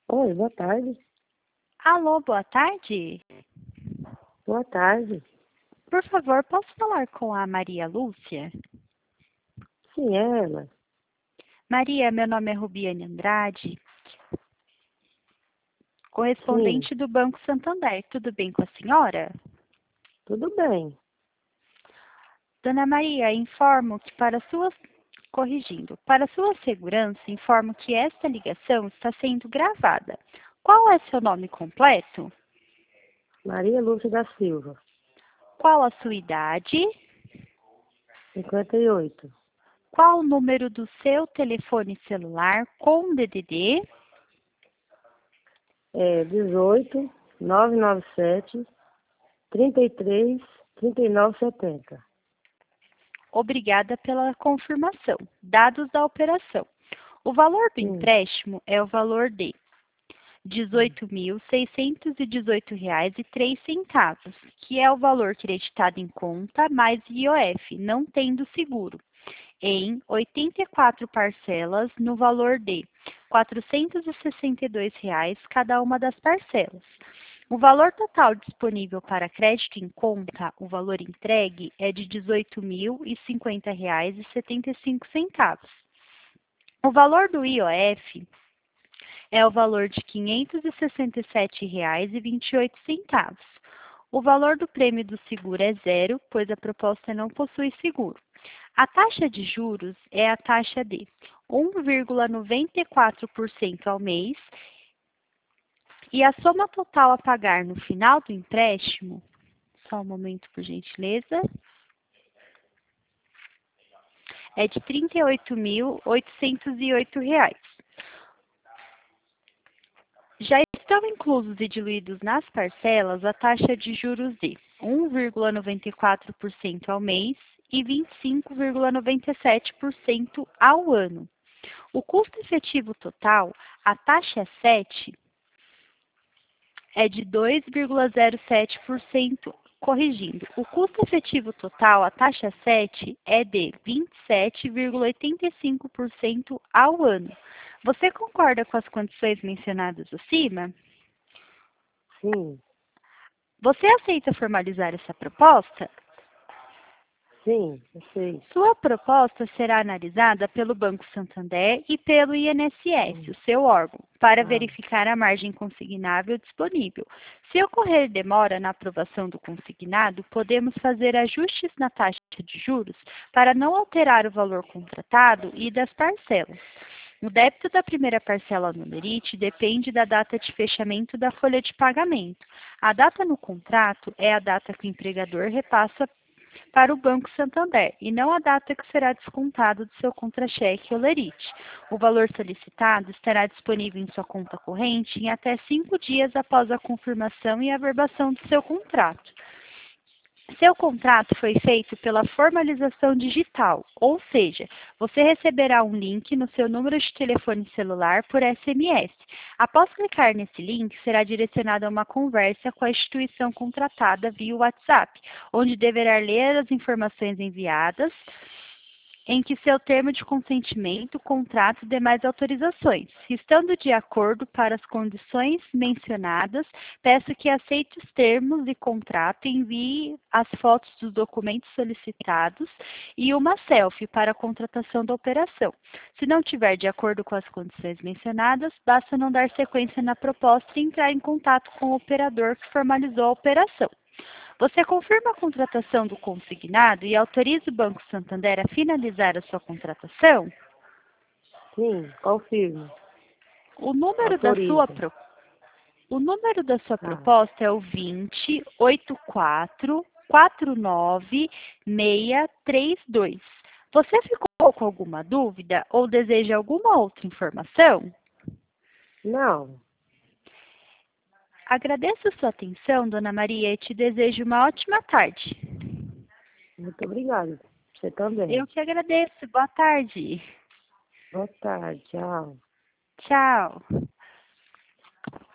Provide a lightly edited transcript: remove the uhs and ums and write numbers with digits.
Oi, boa tarde. Alô, boa tarde. Boa tarde. Por favor, posso falar com a Maria Lúcia? Sim, é ela. Maria, meu nome é Rubiane Andrade, Sim, correspondente do Banco Santander. Tudo bem com a senhora? tudo bem. Dona Maria, informo que para sua segurança, informo que esta ligação está sendo gravada. Qual é seu nome completo? Maria Lúcia da Silva, Qual a sua idade? 58. Qual o número do seu telefone celular com DDD? É 18 997 33 39 70. Obrigada pela confirmação. Dados da operação. O valor do Sim. empréstimo é o valor de R$ 18.618,03, que é o valor creditado em conta mais IOF, não tendo seguro, em 84 parcelas no valor de R$ 462 cada uma das parcelas. O valor total disponível para crédito em conta, o valor entregue, é de R$ 18.050,75. O valor do IOF é o valor de R$ 567,28. O valor do prêmio do seguro é zero, pois a proposta não possui seguro. A taxa de juros é a taxa de 1,94% ao mês e a soma total a pagar no final do empréstimo, só um momento por gentileza, é de R$ 38.808. Já estão inclusos e diluídos nas parcelas a taxa de juros de 1,94% ao mês e 25,97% ao ano. O custo efetivo total, a taxa 7, é de 2,07%, corrigindo. O custo efetivo total, a taxa 7, é de 27,85% ao ano. Você concorda com as condições mencionadas acima? Sim, Você aceita formalizar essa proposta? sim, eu sei. Sua proposta será analisada pelo Banco Santander e pelo INSS, o Hum. seu órgão, para Ah, verificar a margem consignável disponível. Se ocorrer demora na aprovação do consignado, podemos fazer ajustes na taxa de juros para não alterar o valor contratado e das parcelas. O débito da primeira parcela no lerite depende da data de fechamento da folha de pagamento. A data no contrato é a data que o empregador repassa para o Banco Santander e não a data que será descontado do seu contra-cheque ou lerite. O valor solicitado estará disponível em sua conta corrente em até 5 dias após a confirmação e averbação do seu contrato. Seu contrato foi feito pela formalização digital, ou seja, você receberá um link no seu número de telefone celular por SMS. Após clicar nesse link, será direcionado a uma conversa com a instituição contratada via WhatsApp, onde deverá ler as informações enviadas, em que seu termo de consentimento, contrato e demais autorizações. Estando de acordo para as condições mencionadas, peço que aceite os termos e contrato e envie as fotos dos documentos solicitados e uma selfie para a contratação da operação. Se não tiver de acordo com as condições mencionadas, basta não dar sequência na proposta e entrar em contato com o operador que formalizou a operação. Você confirma a contratação do consignado e autoriza o Banco Santander a finalizar a sua contratação? sim, confirmo. O número da sua, Autorizo. o número da sua Tá. proposta é o 2084496632. Você ficou com alguma dúvida ou deseja alguma outra informação? Não, Agradeço sua atenção, Dona Maria, e te desejo uma ótima tarde. muito obrigada. Você também. Eu que agradeço. Boa tarde. Boa tarde, tchau. Tchau.